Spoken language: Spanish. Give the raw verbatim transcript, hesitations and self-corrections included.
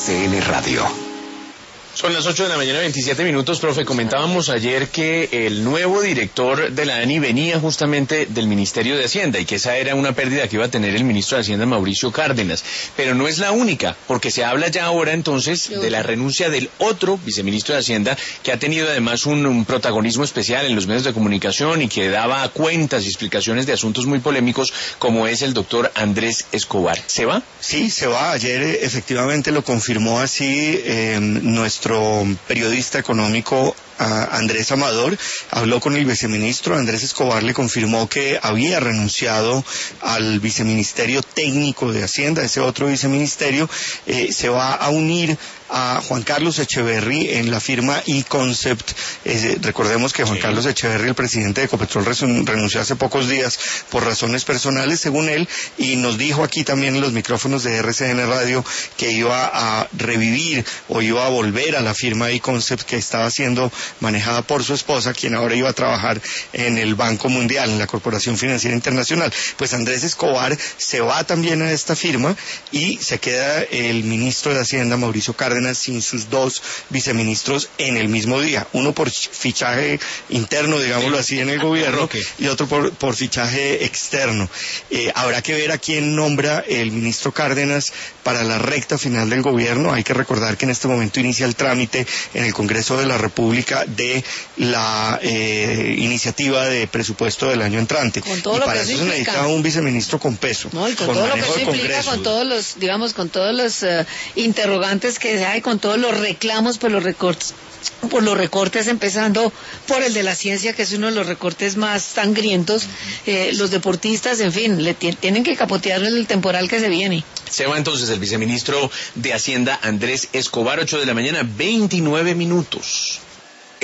C N Radio. Son las ocho de la mañana, veintisiete minutos, profe. Comentábamos ayer que el nuevo director de la ANI venía justamente del Ministerio de Hacienda y que esa era una pérdida que iba a tener el ministro de Hacienda, Mauricio Cárdenas. Pero no es la única, porque se habla ya ahora entonces de la renuncia del otro viceministro de Hacienda, que ha tenido además un, un protagonismo especial en los medios de comunicación y que daba cuentas y explicaciones de asuntos muy polémicos, como es el doctor Andrés Escobar. ¿Se va? Sí, se va. Ayer eh, efectivamente lo confirmó así eh, nuestro periodista económico a Andrés Amador. Habló con el viceministro. Andrés Escobar le confirmó que había renunciado al viceministerio técnico de Hacienda, ese otro viceministerio. Eh, se va a unir a Juan Carlos Echeverry en la firma E-Concept. Eh, recordemos que Juan sí. Carlos Echeverry, el presidente de Ecopetrol, renunció hace pocos días por razones personales, según él, y nos dijo aquí también en los micrófonos de R C N Radio que iba a revivir o iba a volver a la firma E-Concept que estaba siendo manejada por su esposa, quien ahora iba a trabajar en el Banco Mundial, en la Corporación Financiera Internacional. Pues Andrés Escobar se va también a esta firma y se queda el ministro de Hacienda, Mauricio Cárdenas, sin sus dos viceministros en el mismo día, uno por fichaje interno, digámoslo así, en el gobierno, okay, y otro por, por fichaje externo. Eh, habrá que ver a quién nombra el ministro Cárdenas para la recta final del gobierno. Hay que recordar que en este momento inicia el trámite en el Congreso de la República de la eh, iniciativa de presupuesto del año entrante. Con todo y lo para que eso se necesita un viceministro con peso. No, y con, con todo lo que eso implica, Congreso. con todos los, digamos, con todos los uh, interrogantes que hay, con todos los reclamos por los recortes, por los recortes, empezando por el de la ciencia, que es uno de los recortes más sangrientos, eh, los deportistas, en fin, le tienen que capotear el temporal que se viene. Se va entonces el viceministro de Hacienda, Andrés Escobar, ocho de la mañana, veintinueve minutos.